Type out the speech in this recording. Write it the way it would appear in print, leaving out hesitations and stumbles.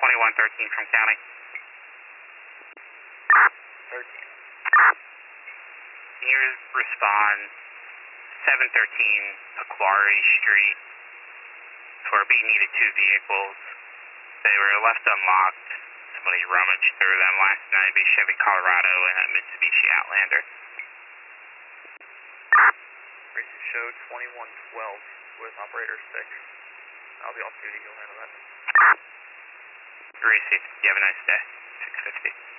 2113 from county. 13. Can you respond 713 Aquari Street? For we needed 2 vehicles. They were left unlocked. Somebody rummaged through them last night. A Chevy Colorado and a Mitsubishi Outlander. Racing show 2112 with operator 6. I'll be off duty, you'll handle that. Receive. You have a nice day. 650.